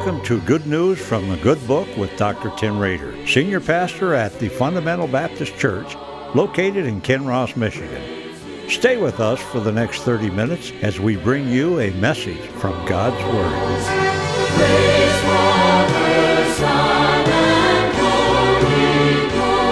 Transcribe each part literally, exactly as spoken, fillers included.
Welcome to Good News from the Good Book with Doctor Tim Rader, Senior Pastor at the Fundamental Baptist Church, located in Kinross, Michigan. Stay with us for the next thirty minutes as we bring you a message from God's Word. Praise Father, Son, and Holy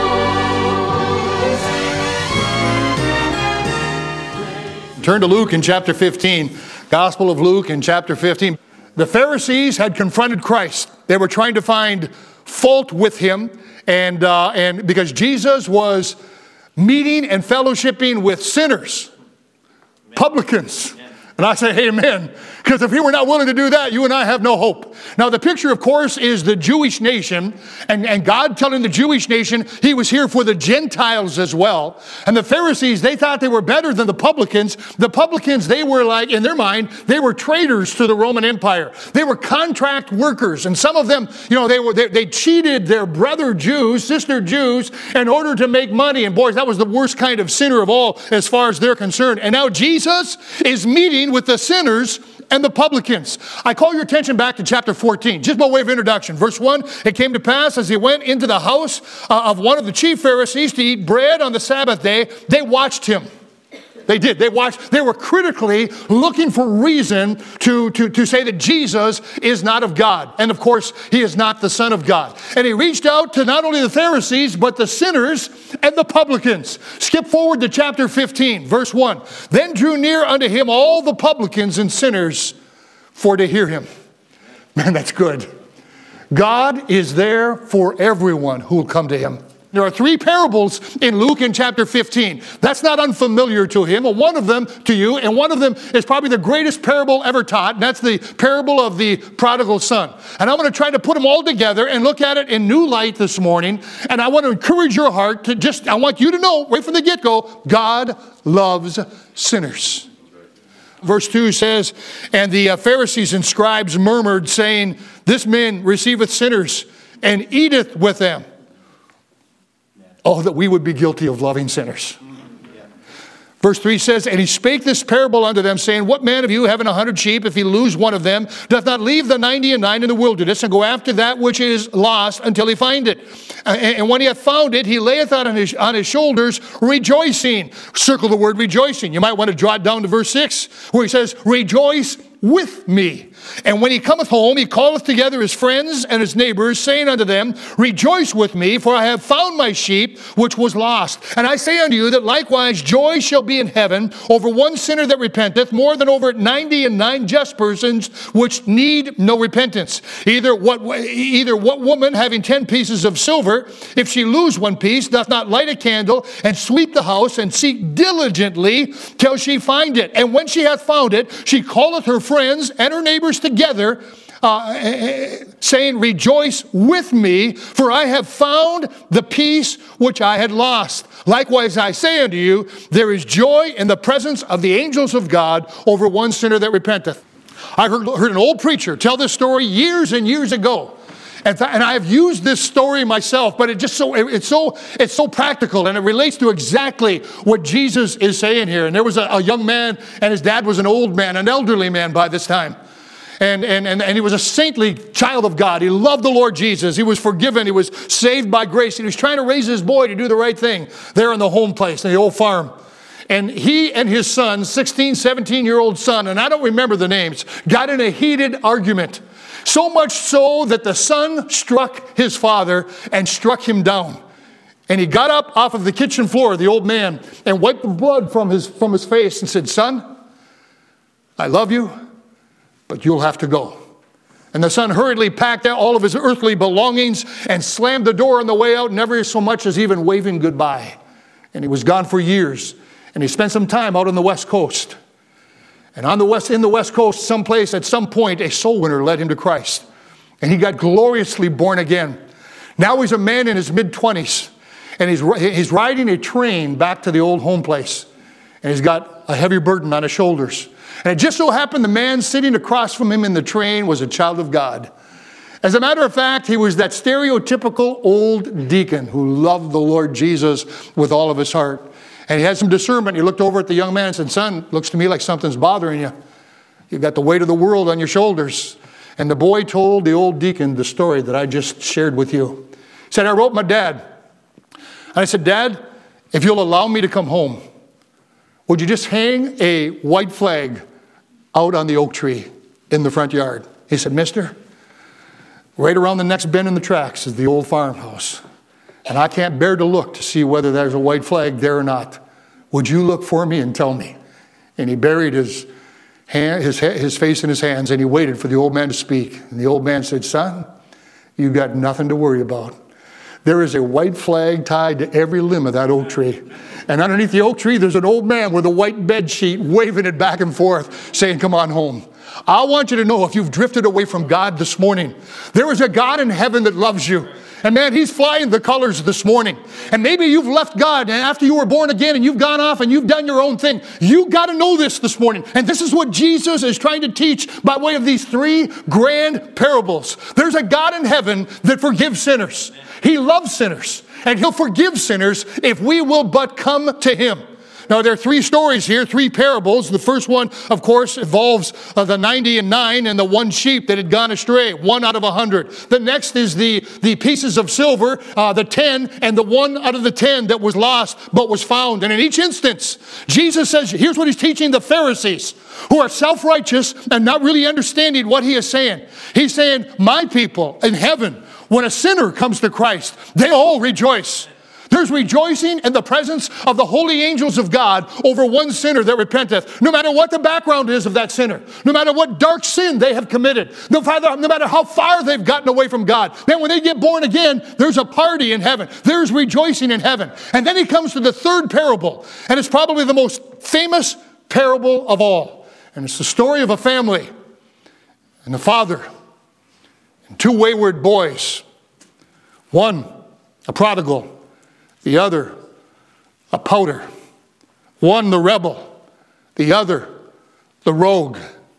Ghost. Turn to Luke in chapter fifteen. Gospel of Luke in chapter fifteen. The Pharisees had confronted Christ. They were trying to find fault with him, and uh, and because Jesus was meeting and fellowshipping with sinners, amen. Publicans. Amen. And I say, amen. Because if he were not willing to do that, you and I have no hope. Now, the picture, of course, is the Jewish nation, and, and God telling the Jewish nation he was here for the Gentiles as well. And the Pharisees, they thought they were better than the publicans. The publicans, they were like, in their mind, they were traitors to the Roman Empire. They were contract workers, and some of them, you know, they were they, they cheated their brother Jews, sister Jews, in order to make money. And boys, that was the worst kind of sinner of all as far as they're concerned. And now Jesus is meeting with the sinners and the publicans. I call your attention back to chapter fourteen, just by way of introduction. Verse one, it came to pass as he went into the house uh, of one of the chief Pharisees to eat bread on the Sabbath day, they watched him. They did. They watched. They were critically looking for reason to, to, to say that Jesus is not of God. And of course, he is not the Son of God. And he reached out to not only the Pharisees, but the sinners and the publicans. Skip forward to chapter fifteen, verse one. Then drew near unto him all the publicans and sinners for to hear him. Man, that's good. God is there for everyone who will come to him. There are three parables in Luke in chapter fifteen. That's not unfamiliar to him. One of them to you, and one of them is probably the greatest parable ever taught, and that's the parable of the prodigal son. And I'm going to try to put them all together and look at it in new light this morning. And I want to encourage your heart to just, I want you to know right from the get-go, God loves sinners. Verse two says, and the Pharisees and scribes murmured, saying, this man receiveth sinners and eateth with them. Oh, that we would be guilty of loving sinners. Yeah. Verse three says, and he spake this parable unto them, saying, what man of you, having a hundred sheep, if he lose one of them, doth not leave the ninety and nine in the wilderness, and go after that which is lost until he find it? And, and when he hath found it, he layeth out on his, on his shoulders, rejoicing. Circle the word rejoicing. You might want to draw it down to verse six, where he says, rejoice with me. And when he cometh home, he calleth together his friends and his neighbors, saying unto them, rejoice with me, for I have found my sheep which was lost. And I say unto you that likewise joy shall be in heaven over one sinner that repenteth, more than over ninety and nine just persons which need no repentance. Either what either what woman having ten pieces of silver, if she lose one piece, doth not light a candle and sweep the house and seek diligently till she find it. And when she hath found it, she calleth her friends and her neighbors together, uh, saying, rejoice with me, for I have found the piece which I had lost. Likewise, I say unto you, there is joy in the presence of the angels of God over one sinner that repenteth. I heard, heard an old preacher tell this story years and years ago. And, th- and I have used this story myself, but it just so it, it's so it's so practical, and it relates to exactly what Jesus is saying here. And there was a, a young man, and his dad was an old man, an elderly man by this time. And, and, and, and he was a saintly child of God. He loved the Lord Jesus. He was forgiven. He was saved by grace. And he was trying to raise his boy to do the right thing there in the home place, in the old farm. And he and his son, sixteen, seventeen-year-old son, and I don't remember the names, got in a heated argument. So much so that the son struck his father and struck him down. And he got up off of the kitchen floor, the old man, and wiped the blood from his, from his face and said, son, I love you, but you'll have to go. And the son hurriedly packed out all of his earthly belongings and slammed the door on the way out, never so much as even waving goodbye. And he was gone for years. And he spent some time out on the West Coast. And on the west, in the West Coast, someplace, at some point, a soul winner led him to Christ. And he got gloriously born again. Now he's a man in his mid-twenties. And he's, he's riding a train back to the old home place. And he's got a heavy burden on his shoulders. And it just so happened the man sitting across from him in the train was a child of God. As a matter of fact, he was that stereotypical old deacon who loved the Lord Jesus with all of his heart. And he had some discernment. He looked over at the young man and said, son, looks to me like something's bothering you. You've got the weight of the world on your shoulders. And the boy told the old deacon the story that I just shared with you. He said, I wrote my dad. And I said, Dad, if you'll allow me to come home, would you just hang a white flag out on the oak tree in the front yard? He said, Mister, right around the next bend in the tracks is the old farmhouse. And I can't bear to look to see whether there's a white flag there or not. Would you look for me and tell me? And he buried his hand, his, his face in his hands, and he waited for the old man to speak. And the old man said, Son, you've got nothing to worry about. There is a white flag tied to every limb of that oak tree. And underneath the oak tree, there's an old man with a white bed sheet waving it back and forth, saying, come on home. I want you to know, if you've drifted away from God this morning, there is a God in heaven that loves you. And man, he's flying the colors this morning. And maybe you've left God and after you were born again and you've gone off and you've done your own thing. You got to know this this morning. And this is what Jesus is trying to teach by way of these three grand parables. There's a God in heaven that forgives sinners. He loves sinners. And he'll forgive sinners if we will but come to him. Now, there are three stories here, three parables. The first one, of course, involves uh, the ninety and nine and the one sheep that had gone astray, one out of a hundred. The next is the, the pieces of silver, uh, the ten, and the one out of the ten that was lost but was found. And in each instance, Jesus says, here's what he's teaching the Pharisees, who are self-righteous and not really understanding what he is saying. He's saying, my people in heaven, when a sinner comes to Christ, they all rejoice. There's rejoicing in the presence of the holy angels of God over one sinner that repenteth, no matter what the background is of that sinner, no matter what dark sin they have committed, no matter, no matter how far they've gotten away from God. Then when they get born again, there's a party in heaven. There's rejoicing in heaven. And then he comes to the third parable, and it's probably the most famous parable of all. And it's the story of a family and a father and two wayward boys. One, a prodigal. The other, a pouter. One, the rebel. The other, the rogue.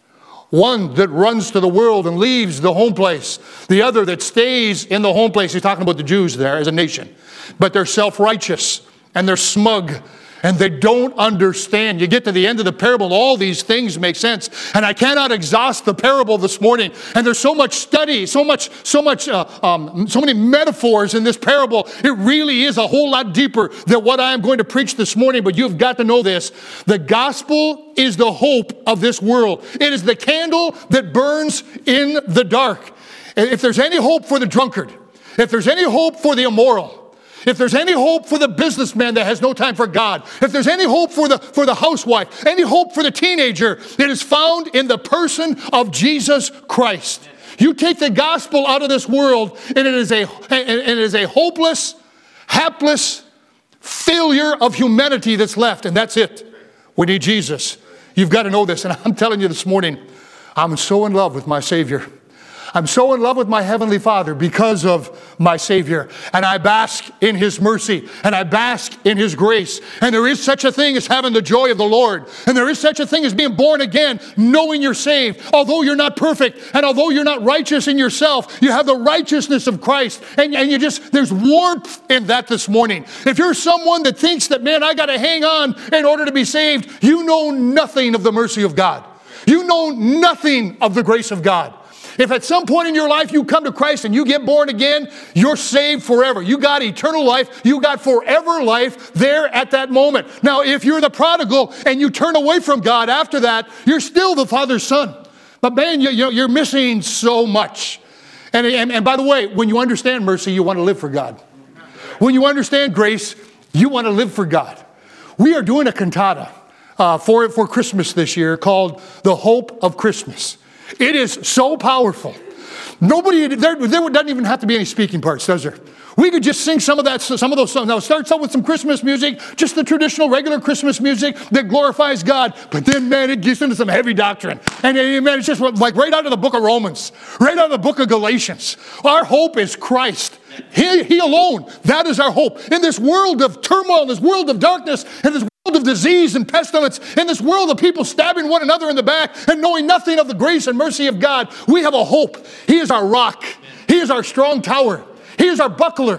One that runs to the world and leaves the home place. The other that stays in the home place. He's talking about the Jews there as a nation. But they're self-righteous and they're smug and they don't understand. You get to the end of the parable, all these things make sense. And I cannot exhaust the parable this morning. And there's so much study, so much, so much, uh, um, so many metaphors in this parable. It really is a whole lot deeper than what I am going to preach this morning. But you've got to know this. The gospel is the hope of this world. It is the candle that burns in the dark. If there's any hope for the drunkard, if there's any hope for the immoral, if there's any hope for the businessman that has no time for God, if there's any hope for the, for the housewife, any hope for the teenager, it is found in the person of Jesus Christ. You take the gospel out of this world, and it is a, and it is a hopeless, hapless failure of humanity that's left, and that's it. We need Jesus. You've got to know this, and I'm telling you this morning, I'm so in love with my Savior. I'm so in love with my Heavenly Father because of my Savior. And I bask in His mercy. And I bask in His grace. And there is such a thing as having the joy of the Lord. And there is such a thing as being born again, knowing you're saved. Although you're not perfect, and although you're not righteous in yourself, you have the righteousness of Christ. And, and you just, there's warmth in that this morning. If you're someone that thinks that, man, I got to hang on in order to be saved, you know nothing of the mercy of God. You know nothing of the grace of God. If at some point in your life you come to Christ and you get born again, you're saved forever. You got eternal life. You got forever life there at that moment. Now, if you're the prodigal and you turn away from God after that, you're still the Father's son. But man, you, you know, you're missing so much. And, and, and by the way, when you understand mercy, you want to live for God. When you understand grace, you want to live for God. We are doing a cantata uh, for, for Christmas this year called The Hope of Christmas. It is so powerful. Nobody, there, there doesn't even have to be any speaking parts, does there? We could just sing some of that, some of those songs. Now, it starts out with some Christmas music, just the traditional, regular Christmas music that glorifies God. But then, man, it gets into some heavy doctrine. And, and man, it's just like right out of the book of Romans, right out of the book of Galatians. Our hope is Christ. He, he alone. That is our hope. In this world of turmoil, in this world of darkness, in this world of disease and pestilence, in this world of people stabbing one another in the back and knowing nothing of the grace and mercy of God, we have a hope. He is our rock. He is our strong tower. He is our buckler.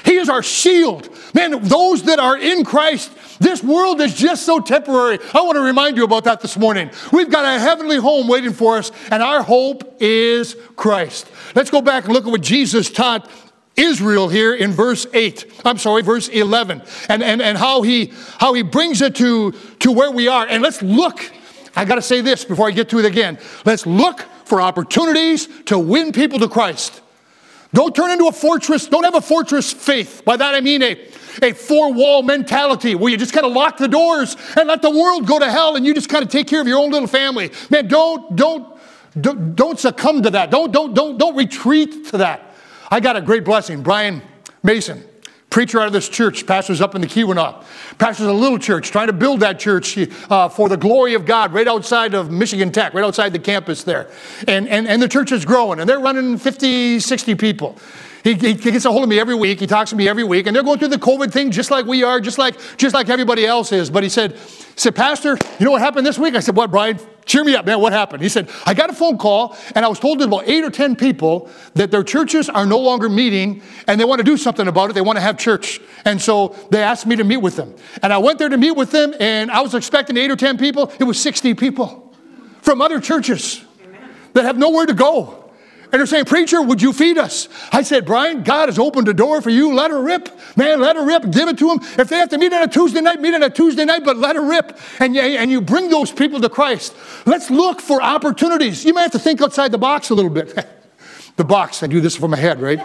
He is our shield. Man, those that are in Christ, this world is just so temporary. I want to remind you about that this morning. We've got a heavenly home waiting for us, and our hope is Christ. Let's go back and look at what Jesus taught Israel here in verse eight. I'm sorry, verse eleven. And, and, and how he how he brings it to, to where we are. And let's look. I got to say this before I get to it again. Let's look for opportunities to win people to Christ. Don't turn into a fortress. Don't have a fortress faith. By that I mean a, a four-wall mentality where you just kind of lock the doors and let the world go to hell and you just kind of take care of your own little family. Man, don't, don't, don't, don't succumb to that. Don't, don't, don't, don't retreat to that. I got a great blessing. Brian Mason, preacher out of this church, pastors up in the Keweenaw, pastors a little church, trying to build that church uh, for the glory of God right outside of Michigan Tech, right outside the campus there. And, and, and the church is growing, and they're running fifty, sixty people. He, he gets a hold of me every week. He talks to me every week, and they're going through the COVID thing just like we are, just like just like everybody else is. But he said, he said, Pastor, you know what happened this week? I said, what, Brian? Cheer me up, man. What happened? He said, I got a phone call, and I was told that about eight or ten people that their churches are no longer meeting, and they want to do something about it. They want to have church. And so they asked me to meet with them. And I went there to meet with them, and I was expecting eight or ten people. It was sixty people from other churches that have nowhere to go. And they're saying, preacher, would you feed us? I said, Brian, God has opened a door for you. Let her rip. Man, let her rip. Give it to them. If they have to meet on a Tuesday night, meet on a Tuesday night, but let her rip. And you, and you bring those people to Christ. Let's look for opportunities. You may have to think outside the box a little bit. The box, I do this from my head, right?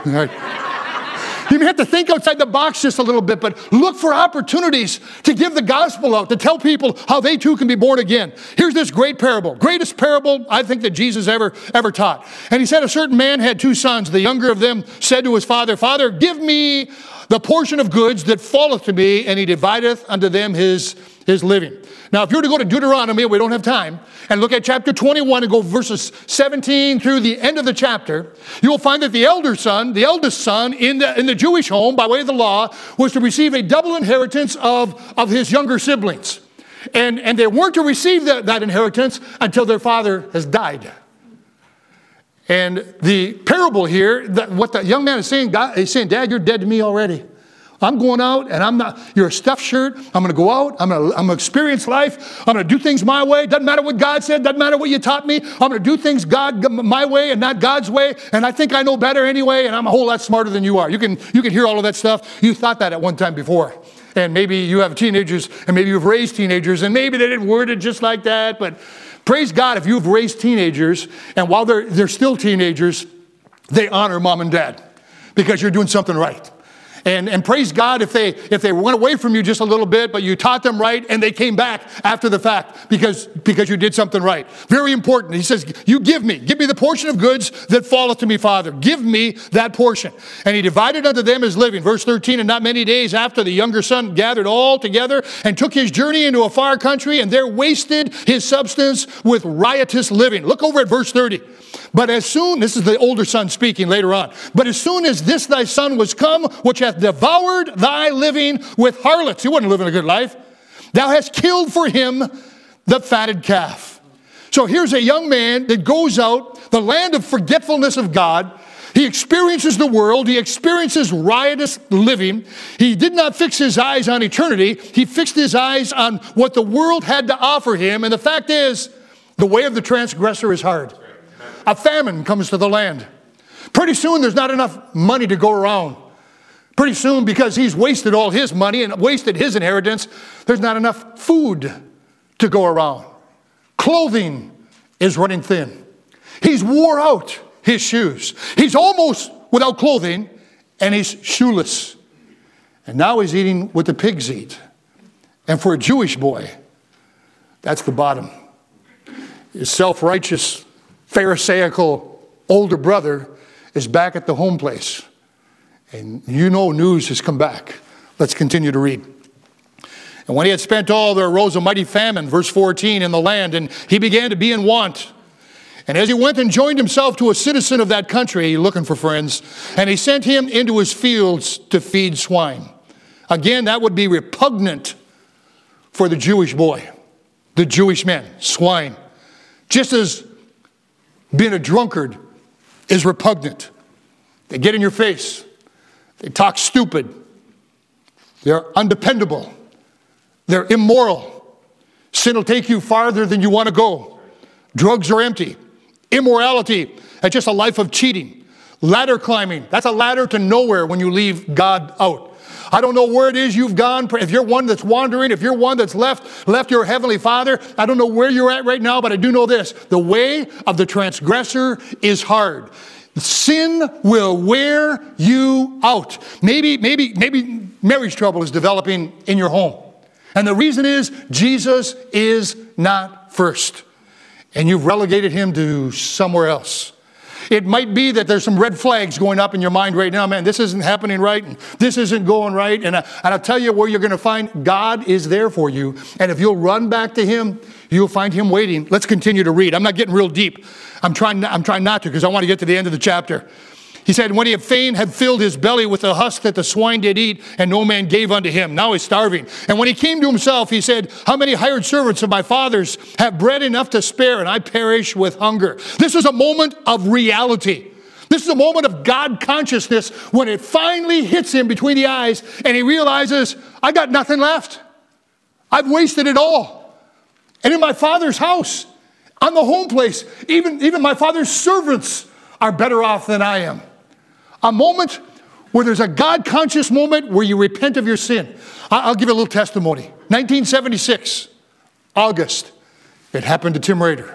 You may have to think outside the box just a little bit, but look for opportunities to give the gospel out, to tell people how they too can be born again. Here's this great parable, greatest parable I think that Jesus ever, ever taught. And he said a certain man had two sons. The younger of them said to his father, Father, give me the portion of goods that falleth to me, and he divideth unto them his, his living. Now, if you were to go to Deuteronomy, we don't have time, and look at chapter twenty-one and go verses seventeen through the end of the chapter, you will find that the elder son, the eldest son in the, in the Jewish home, by way of the law, was to receive a double inheritance of, of his younger siblings. And, and they weren't to receive that, that inheritance until their father has died. And the parable here, that what the young man is saying, God, he's saying, Dad, you're dead to me already. I'm going out, and I'm not, you're a stuffed shirt. I'm going to go out. I'm going to, I'm going to experience life. I'm going to do things my way. Doesn't matter what God said. Doesn't matter what you taught me. I'm going to do things God my way and not God's way. And I think I know better anyway, and I'm a whole lot smarter than you are. You can, you can hear all of that stuff. You thought that at one time before. And maybe you have teenagers, and maybe you've raised teenagers, and maybe they didn't word it just like that. But praise God if you've raised teenagers, and while they're, they're still teenagers, they honor mom and dad because you're doing something right. And, and praise God if they if they went away from you just a little bit, but you taught them right and they came back after the fact because, because you did something right. Very important. He says, you give me, give me the portion of goods that falleth to me, Father. Give me that portion. And he divided unto them his living. Verse thirteen, and not many days after, the younger son gathered all together and took his journey into a far country, and there wasted his substance with riotous living. Look over at verse thirty. But as soon, this is the older son speaking later on, but as soon as this thy son was come, which hath devoured thy living with harlots, he wasn't living a good life, thou hast killed for him the fatted calf. So here's a young man that goes out, the land of forgetfulness of God. He experiences the world. He experiences riotous living. He did not fix his eyes on eternity. He fixed his eyes on what the world had to offer him. And the fact is, the way of the transgressor is hard. A famine comes to the land. Pretty soon there's not enough money to go around. Pretty soon, because he's wasted all his money and wasted his inheritance, there's not enough food to go around. Clothing is running thin. He's wore out his shoes. He's almost without clothing, and he's shoeless. And now he's eating what the pigs eat. And for a Jewish boy, that's the bottom. His self-righteous, Pharisaical older brother is back at the home place. And you know news has come back. Let's continue to read. And when he had spent all, there arose a mighty famine, verse fourteen, in the land, and he began to be in want. And as he went and joined himself to a citizen of that country, looking for friends, and he sent him into his fields to feed swine. Again, that would be repugnant for the Jewish boy, the Jewish men, swine. Just as being a drunkard is repugnant. They get in your face. They talk stupid. They're undependable. They're immoral. Sin will take you farther than you want to go. Drugs are empty. Immorality, that's just a life of cheating. Ladder climbing, that's a ladder to nowhere when you leave God out. I don't know where it is you've gone. If you're one that's wandering, if you're one that's left, left your Heavenly Father, I don't know where you're at right now, but I do know this. The way of the transgressor is hard. Sin will wear you out. Maybe, maybe, maybe marriage trouble is developing in your home. And the reason is Jesus is not first. And you've relegated him to somewhere else. It might be that there's some red flags going up in your mind right now. Man, this isn't happening right, and this isn't going right. And, I, and I'll tell you where you're going to find God is there for you. And if you'll run back to him, you'll find him waiting. Let's continue to read. I'm not getting real deep. I'm trying, I'm trying not to because I want to get to the end of the chapter. He said, when he had fain had filled his belly with the husk that the swine did eat, and no man gave unto him. Now he's starving. And when he came to himself, he said, how many hired servants of my father's have bread enough to spare, and I perish with hunger? This is a moment of reality. This is a moment of God consciousness when it finally hits him between the eyes, and he realizes, I got nothing left. I've wasted it all. And in my father's house, on the home place, even, even my father's servants are better off than I am. A moment where there's a God-conscious moment where you repent of your sin. I'll give you a little testimony. nineteen seventy-six, August, it happened to Tim Rader.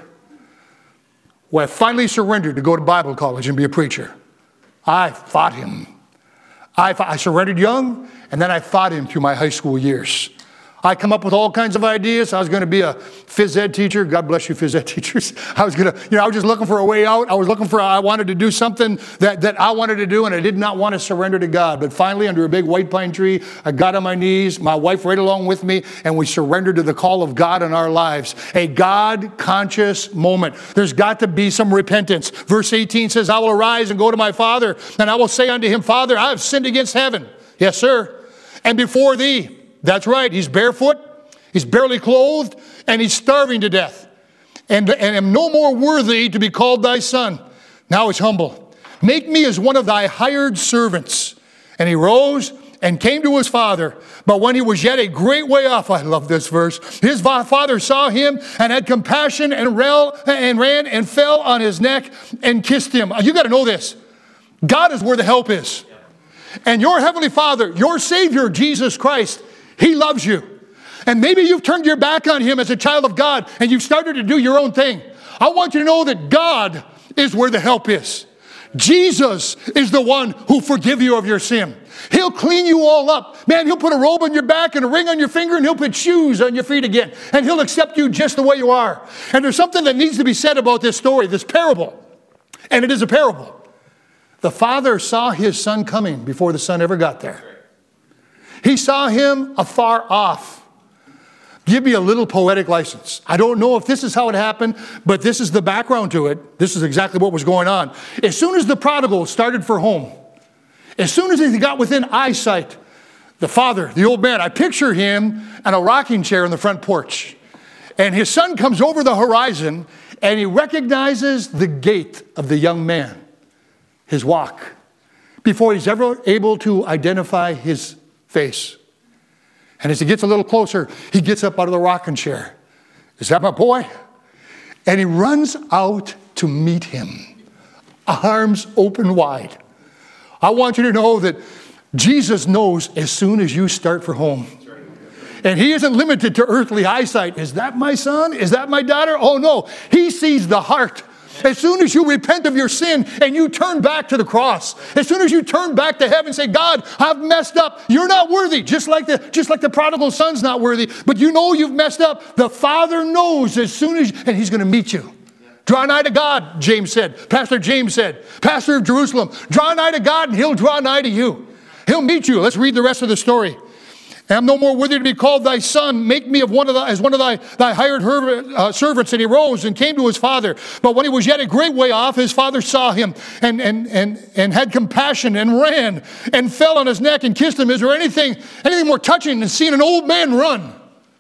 When I finally surrendered to go to Bible college and be a preacher, I fought him. I, fought, I surrendered young, and then I fought him through my high school years. I come up with all kinds of ideas. I was going to be a phys ed teacher. God bless you, phys ed teachers. I was going to, you know, I was just looking for a way out. I was looking for, I wanted to do something that, that I wanted to do, and I did not want to surrender to God. But finally, under a big white pine tree, I got on my knees, my wife right along with me, and we surrendered to the call of God in our lives. A God-conscious moment. There's got to be some repentance. Verse eighteen says, I will arise and go to my father, and I will say unto him, Father, I have sinned against heaven. Yes, sir. And before thee. That's right. He's barefoot. He's barely clothed. And he's starving to death. And, and am no more worthy to be called thy son. Now he's humble. Make me as one of thy hired servants. And he rose and came to his father. But when he was yet a great way off, I love this verse, his father saw him and had compassion and, rel, and ran and fell on his neck and kissed him. You got to know this. God is where the help is. And your heavenly Father, your Savior, Jesus Christ, he loves you. And maybe you've turned your back on him as a child of God and you've started to do your own thing. I want you to know that God is where the help is. Jesus is the one who'll forgive you of your sin. He'll clean you all up. Man, he'll put a robe on your back and a ring on your finger and he'll put shoes on your feet again. And he'll accept you just the way you are. And there's something that needs to be said about this story, this parable. And it is a parable. The father saw his son coming before the son ever got there. He saw him afar off. Give me a little poetic license. I don't know if this is how it happened, but this is the background to it. This is exactly what was going on. As soon as the prodigal started for home, as soon as he got within eyesight, the father, the old man, I picture him on a rocking chair in the front porch. And his son comes over the horizon and he recognizes the gait of the young man, his walk, before he's ever able to identify his face. And as he gets a little closer, he gets up out of the rocking chair. Is that my boy? And he runs out to meet him, arms open wide. I want you to know that Jesus knows as soon as you start for home. And he isn't limited to earthly eyesight. Is that my son? Is that my daughter? Oh no, he sees the heart. As soon as you repent of your sin and you turn back to the cross, as soon as you turn back to heaven and say, God, I've messed up. You're not worthy. Just like the, just like the prodigal son's not worthy. But you know you've messed up. The Father knows as soon as, and he's going to meet you. Draw nigh to God, James said. Pastor James said. Pastor of Jerusalem. Draw nigh to God and he'll draw nigh to you. He'll meet you. Let's read the rest of the story. I am no more worthy to be called thy son. Make me of one of the, as one of thy, thy hired her, uh, servants. And he rose and came to his father. But when he was yet a great way off, his father saw him and, and, and, and had compassion and ran and fell on his neck and kissed him. Is there anything, anything more touching than seeing an old man run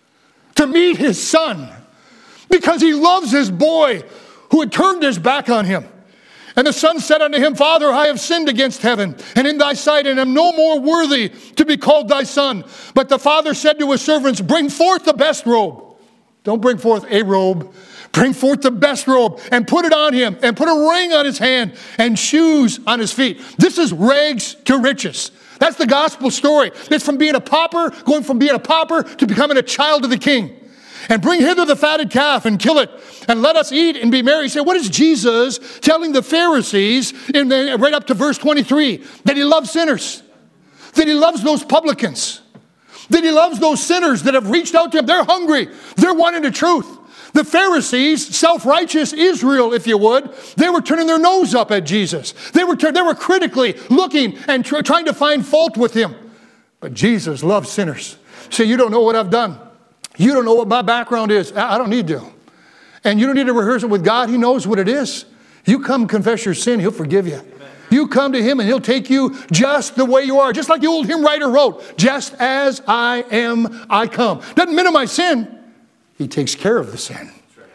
to meet his son? Because he loves his boy who had turned his back on him. And the son said unto him, Father, I have sinned against heaven and in thy sight, and am no more worthy to be called thy son. But the father said to his servants, bring forth the best robe. Don't bring forth a robe. Bring forth the best robe and put it on him, and put a ring on his hand and shoes on his feet. This is rags to riches. That's the gospel story. It's from being a pauper, going from being a pauper to becoming a child of the king. And bring hither the fatted calf and kill it, and let us eat and be merry. You say, what is Jesus telling the Pharisees in the, right up to verse twenty-three? That he loves sinners. That he loves those publicans. That he loves those sinners that have reached out to him. They're hungry. They're wanting the truth. The Pharisees, self-righteous Israel, if you would, they were turning their nose up at Jesus. They were, they were critically looking and tr- trying to find fault with him. But Jesus loves sinners. Say, you don't know what I've done. You don't know what my background is. I don't need to. And you don't need to rehearse it with God. He knows what it is. You come confess your sin, he'll forgive you. Amen. You come to him and he'll take you just the way you are. Just like the old hymn writer wrote, just as I am, I come. Doesn't minimize sin. He takes care of the sin.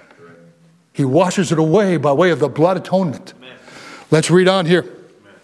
He washes it away by way of the blood atonement. Amen. Let's read on here.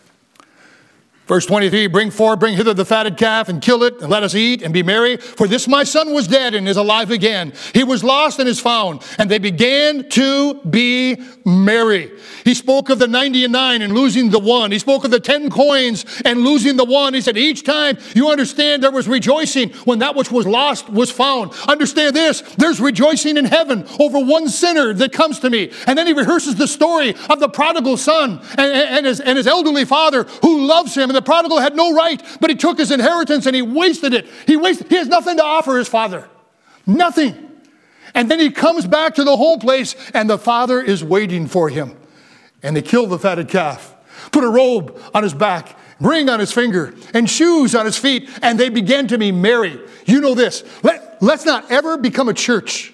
Verse twenty-three, bring forth, bring hither the fatted calf, and kill it, and let us eat and be merry. For this my son was dead and is alive again. He was lost and is found. And they began to be merry. He spoke of the ninety and nine and losing the one. He spoke of the ten coins and losing the one. He said, each time you understand there was rejoicing when that which was lost was found. Understand this, there's rejoicing in heaven over one sinner that comes to me. And then he rehearses the story of the prodigal son and, and, his, and his elderly father who loves him. And the prodigal had no right, but he took his inheritance and he wasted it. He wasted. He has nothing to offer his father. Nothing. And then he comes back to the whole place, and the father is waiting for him. And they kill the fatted calf, put a robe on his back, ring on his finger, and shoes on his feet, and they began to be merry. You know this. Let, let's not ever become a church.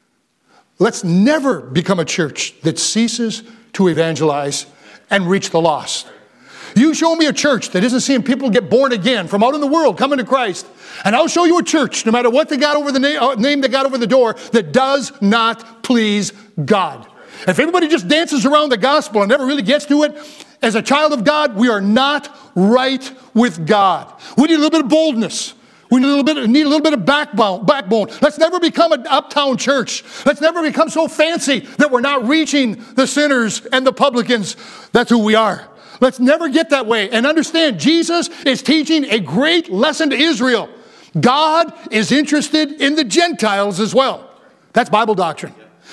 Let's never become a church that ceases to evangelize and reach the lost. You show me a church that isn't seeing people get born again from out in the world coming to Christ, and I'll show you a church, no matter what they got over the na- name they got over the door, that does not please God. If everybody just dances around the gospel and never really gets to it, as a child of God, we are not right with God. We need a little bit of boldness. We need a little bit, need a little bit of backbone, backbone. Let's never become an uptown church. Let's never become so fancy that we're not reaching the sinners and the publicans. That's who we are. Let's never get that way. And understand, Jesus is teaching a great lesson to Israel. God is interested in the Gentiles as well. That's Bible doctrine.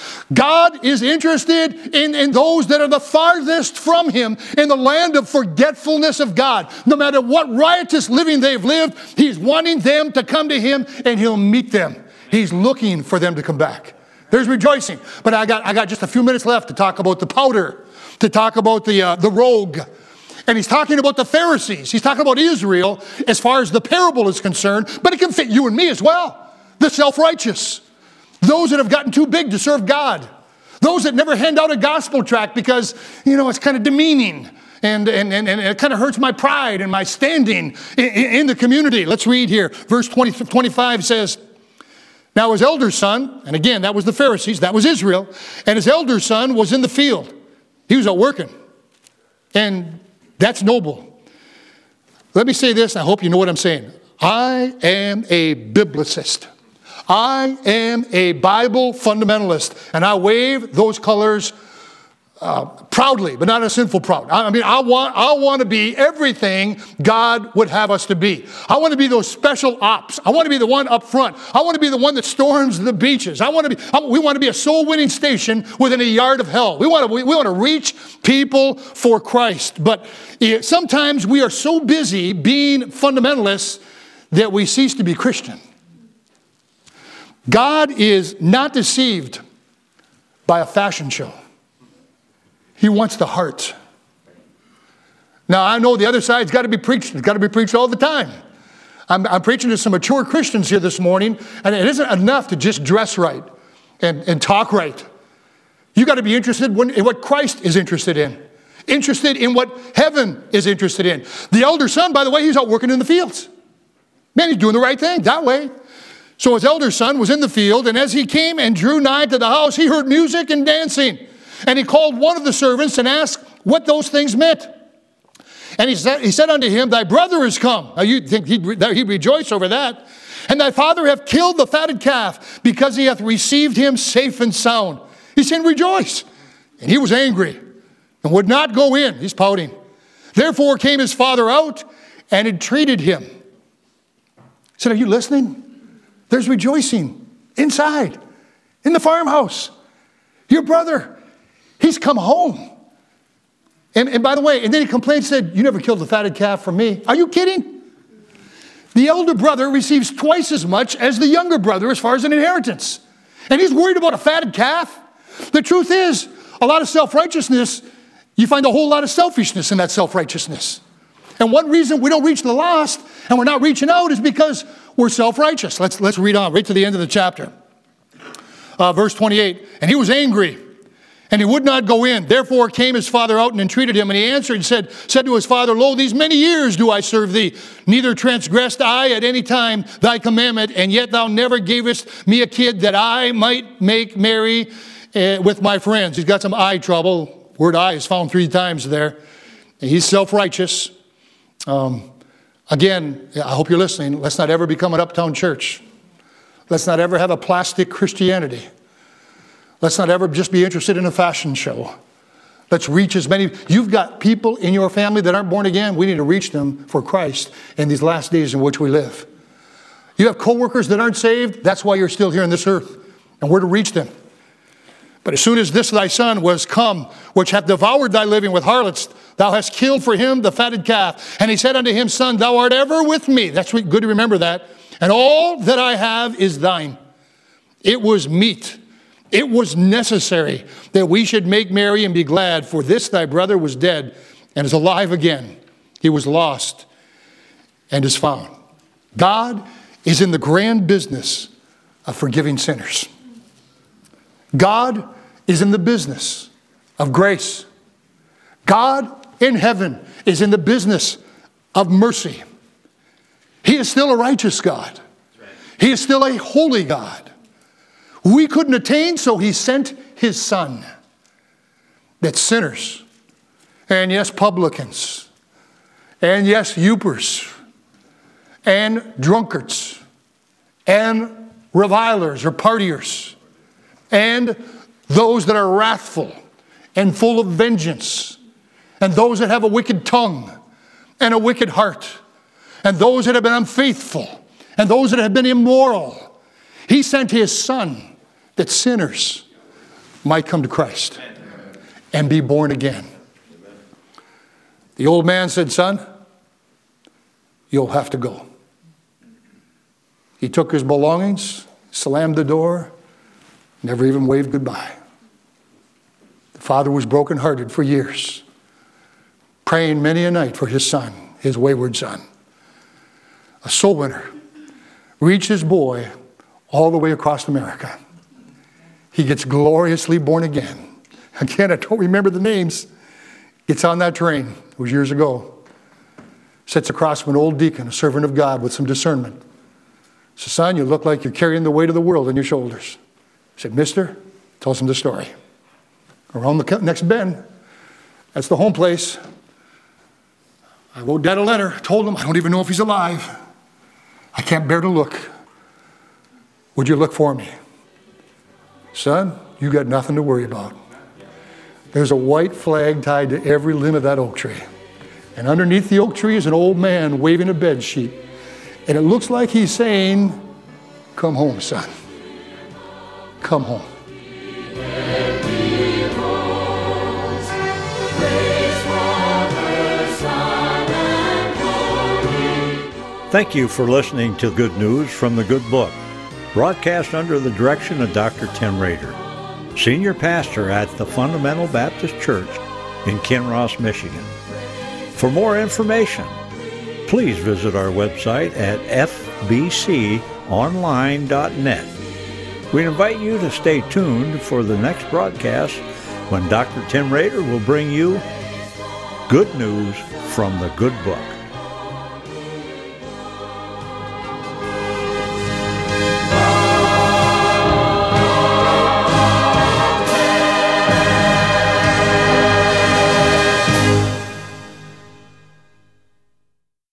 God is interested in, in those that are the farthest from him in the land of forgetfulness of God. No matter what riotous living they've lived, he's wanting them to come to him and he'll meet them. He's looking for them to come back. There's rejoicing. But I got, I got just a few minutes left to talk about the powder, to talk about the, uh, the rogue. And he's talking about the Pharisees. He's talking about Israel as far as the parable is concerned, but it can fit you and me as well. The self-righteous. Those that have gotten too big to serve God. Those that never hand out a gospel tract because, you know, it's kind of demeaning. And, and, and, and it kind of hurts my pride and my standing in, in the community. Let's read here. Verse twenty, twenty-five says, now his elder son, and again, that was the Pharisees, that was Israel, and his elder son was in the field. He was out working. And that's noble. Let me say this, I hope you know what I'm saying. I am a biblicist. I am a Bible fundamentalist, and I wave those colors uh, proudly, but not a sinful proud. I mean, I want, I want to be everything God would have us to be. I want to be those special ops. I want to be the one up front. I want to be the one that storms the beaches. I want to be. I, we want to be a soul-winning station within a yard of hell. We want to. We, we want to reach people for Christ. But it, sometimes we are so busy being fundamentalists that we cease to be Christian. God is not deceived by a fashion show. He wants the heart. Now, I know the other side's got to be preached. It's got to be preached all the time. I'm, I'm preaching to some mature Christians here this morning, and it isn't enough to just dress right and, and talk right. You got to be interested in what Christ is interested in. Interested in what heaven is interested in. The elder son, by the way, he's out working in the fields. Man, he's doing the right thing that way. So his elder son was in the field, and as he came and drew nigh to the house, he heard music and dancing. And he called one of the servants and asked what those things meant. And he said, he said unto him, thy brother is come. Now you'd think he'd, he'd rejoice over that. And thy father hath killed the fatted calf, because he hath received him safe and sound. He's saying, rejoice. And he was angry and would not go in. He's pouting. Therefore came his father out and entreated him. He said, are you listening? There's rejoicing inside, in the farmhouse. Your brother, he's come home. And, and by the way, and then he complained, said, you never killed the fatted calf for me. Are you kidding? The elder brother receives twice as much as the younger brother as far as an inheritance. And he's worried about a fatted calf. The truth is, a lot of self-righteousness, you find a whole lot of selfishness in that self-righteousness. And one reason we don't reach the lost and we're not reaching out is because we're self-righteous. Let's, let's read on right to the end of the chapter. Uh, verse twenty-eight, and he was angry, and he would not go in. Therefore came his father out and entreated him. And he answered and said, said to his father, lo, these many years do I serve thee. Neither transgressed I at any time thy commandment, and yet thou never gavest me a kid that I might make merry uh, with my friends. He's got some eye trouble. Word eye is found three times there. And he's self-righteous. Um, again, I hope you're listening. Let's not ever become an uptown church. Let's not ever have a plastic Christianity. Let's not ever just be interested in a fashion show. Let's reach as many. You've got people in your family that aren't born again. We need to reach them for Christ in these last days in which we live. You have coworkers that aren't saved. That's why you're still here on this earth. And we're to reach them. But as soon as this thy son was come, which hath devoured thy living with harlots, thou hast killed for him the fatted calf. And he said unto him, son, thou art ever with me. That's good to remember that. And all that I have is thine. It was meet. It was necessary that we should make merry and be glad, for this thy brother was dead and is alive again. He was lost and is found. God is in the grand business of forgiving sinners. God is in the business of grace. God in heaven is in the business of mercy. He is still a righteous God. He is still a holy God. We couldn't attain, so he sent his son. That sinners, and yes, publicans, and yes, youpers, and drunkards, and revilers or partiers, and those that are wrathful and full of vengeance, and those that have a wicked tongue and a wicked heart, and those that have been unfaithful, and those that have been immoral. He sent his son that sinners might come to Christ and be born again. The old man said, son, you'll have to go. He took his belongings, slammed the door, never even waved goodbye. The father was brokenhearted for years, praying many a night for his son, his wayward son. A soul winner reached his boy all the way across America. He gets gloriously born again. Again, I don't remember the names. Gets on that train. It was years ago. Sits across from an old deacon, a servant of God with some discernment. Says, son, you look like you're carrying the weight of the world on your shoulders. He said, mister, tells him the story. Around the next bend, that's the home place. I wrote Dad a letter, told him, I don't even know if he's alive. I can't bear to look. Would you look for me? Son, you got nothing to worry about. There's a white flag tied to every limb of that oak tree. And underneath the oak tree is an old man waving a bed sheet. And it looks like he's saying, come home, son. Come home. Thank you for listening to Good News from the Good Book, broadcast under the direction of Doctor Tim Rader, Senior Pastor at the Fundamental Baptist Church in Kinross, Michigan. For more information, please visit our website at f b c online dot net. We invite you to stay tuned for the next broadcast when Doctor Tim Rader will bring you Good News from the Good Book.